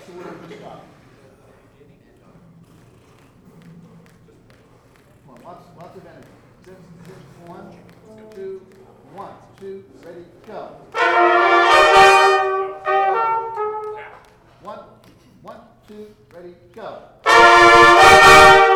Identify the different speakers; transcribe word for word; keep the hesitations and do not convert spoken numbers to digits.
Speaker 1: What's the word for stop? Come on, lots, lots of energy. Six, six, one, two, one, two, ready, go. One, one, two, ready, go.